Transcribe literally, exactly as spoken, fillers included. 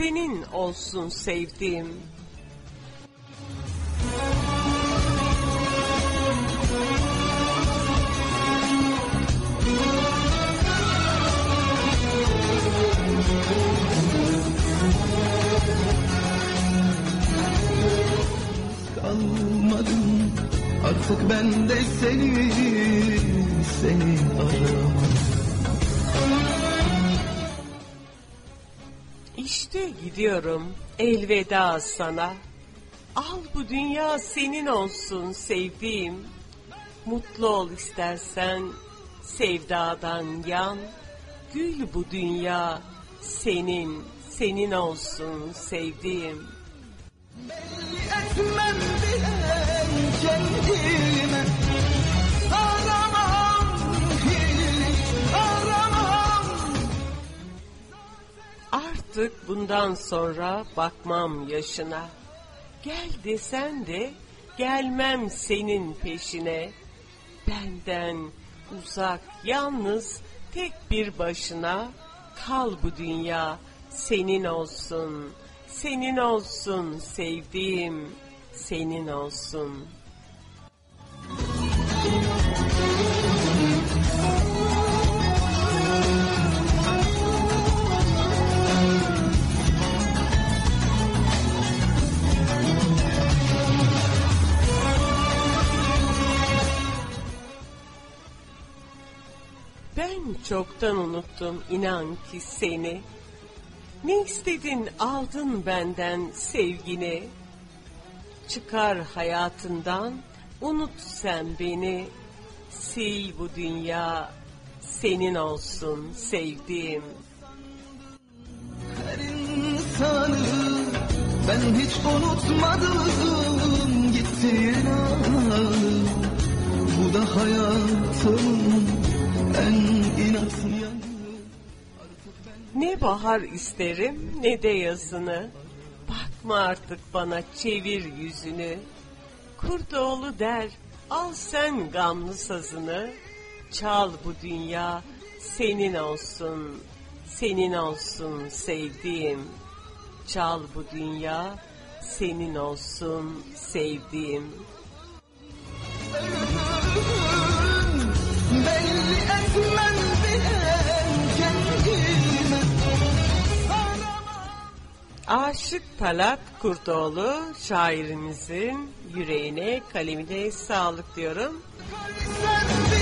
senin olsun sevdiğim. Kalmadım artık ben de seni, seni aramam. İşte gidiyorum, elveda sana. Al bu dünya senin olsun sevdiğim. Mutlu ol istersen, sevdadan yan. Gül bu dünya senin, senin olsun sevdiğim. Belli etmem bile kendime, aramam hiç, aramam. Artık bundan sonra bakmam yaşına. Gel desen de gelmem senin peşine. Benden uzak, yalnız, tek bir başına. Kal bu dünya senin olsun, senin olsun sevdiğim, senin olsun. Ben çoktan unuttum inan ki seni. Ne istedin aldın benden sevgini. Çıkar hayatından unut sen beni. Sil bu dünya senin olsun sevdiğim. Her insanı ben hiç unutmadım gittiğin anı. Bu da hayatım en inatlı yanı. Ne bahar isterim ne de yazını. Bakma artık bana, çevir yüzünü. Kurdoğlu der, al sen gamlı sazını. Çal bu dünya senin olsun, senin olsun sevdiğim. Çal bu dünya senin olsun sevdiğim. Belli etmem bile kendime. Aşık Talat Kurtoğlu şairimizin yüreğine, kalemine sağlık diyorum. Sen